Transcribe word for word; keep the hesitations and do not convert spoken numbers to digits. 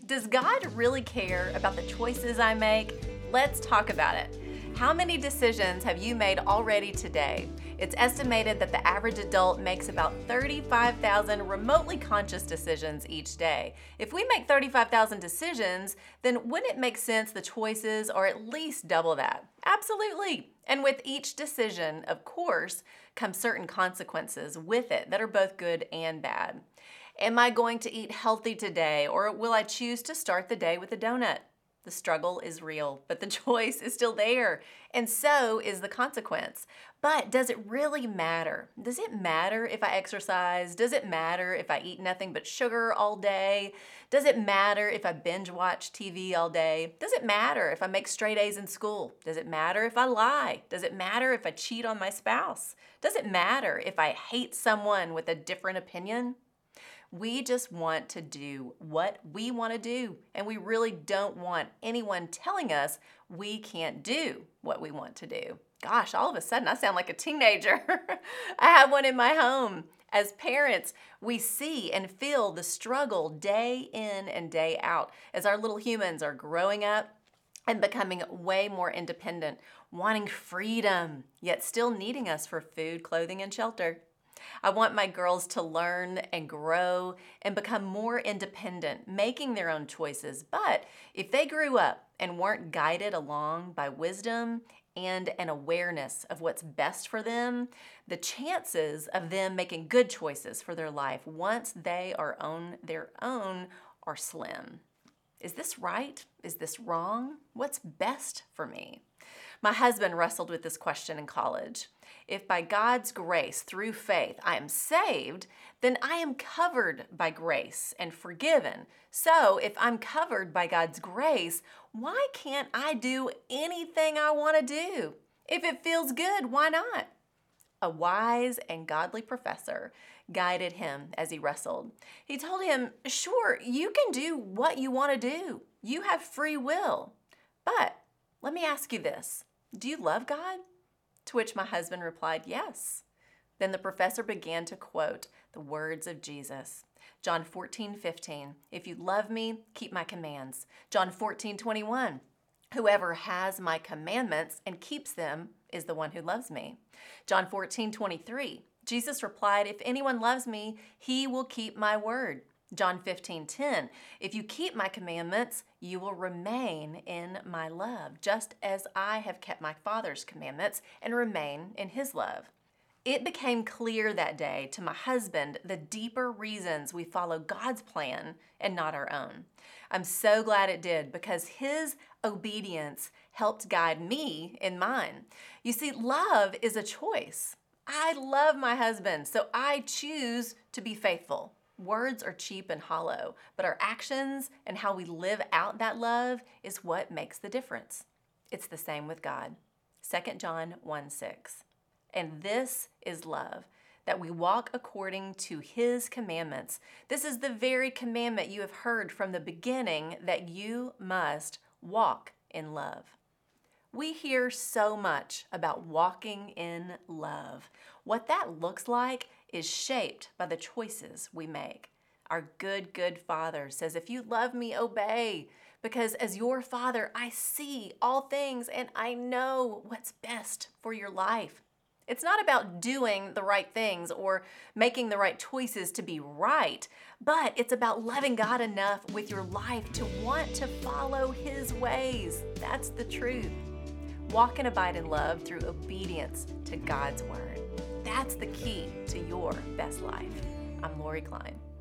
Does God really care about the choices I make? Let's talk about it. How many decisions have you made already today? It's estimated that the average adult makes about thirty-five thousand remotely conscious decisions each day. If we make thirty-five thousand decisions, then wouldn't it make sense the choices are at least double that? Absolutely. And with each decision, of course, come certain consequences with it that are both good and bad. Am I going to eat healthy today, or will I choose to start the day with a donut? The struggle is real, but the choice is still there, and so is the consequence. But does it really matter? Does it matter if I exercise? Does it matter if I eat nothing but sugar all day? Does it matter if I binge watch T V all day? Does it matter if I make straight A's in school? Does it matter if I lie? Does it matter if I cheat on my spouse? Does it matter if I hate someone with a different opinion? We just want to do what we want to do, and we really don't want anyone telling us we can't do what we want to do. Gosh, all of a sudden I sound like a teenager. I have one in my home. As parents, we see and feel the struggle day in and day out as our little humans are growing up and becoming way more independent, wanting freedom, yet still needing us for food, clothing, and shelter. I want my girls to learn and grow and become more independent, making their own choices. But if they grew up and weren't guided along by wisdom and an awareness of what's best for them, the chances of them making good choices for their life once they are on their own are slim. Is this right? Is this wrong? What's best for me? My husband wrestled with this question in college. If by God's grace, through faith, I am saved, then I am covered by grace and forgiven. So if I'm covered by God's grace, why can't I do anything I want to do? If it feels good, why not? A wise and godly professor guided him as he wrestled. He told him, sure, you can do what you want to do. You have free will. But let me ask you this. Do you love God? To which my husband replied, yes. Then the professor began to quote the words of Jesus. John fourteen fifteen, if you love me, keep my commands. John fourteen twenty-one, whoever has my commandments and keeps them is the one who loves me. John fourteen twenty-three, Jesus replied, if anyone loves me, he will keep my word. John fifteen ten, if you keep my commandments, you will remain in my love, just as I have kept my Father's commandments and remain in his love. It became clear that day to my husband the deeper reasons we follow God's plan and not our own. I'm so glad it did because his obedience helped guide me in mine. You see, love is a choice. I love my husband, so I choose to be faithful. Words are cheap and hollow, but our actions and how we live out that love is what makes the difference. It's the same with God. Second John one six. And this is love, that we walk according to his commandments. This is the very commandment you have heard from the beginning, that you must walk in love. We hear so much about walking in love. What that looks like is shaped by the choices we make. Our good, good Father says, if you love me, obey, because as your Father, I see all things and I know what's best for your life. It's not about doing the right things or making the right choices to be right, but it's about loving God enough with your life to want to follow his ways. That's the truth. Walk and abide in love through obedience to God's word. That's the key to your best life. I'm Lori Klein.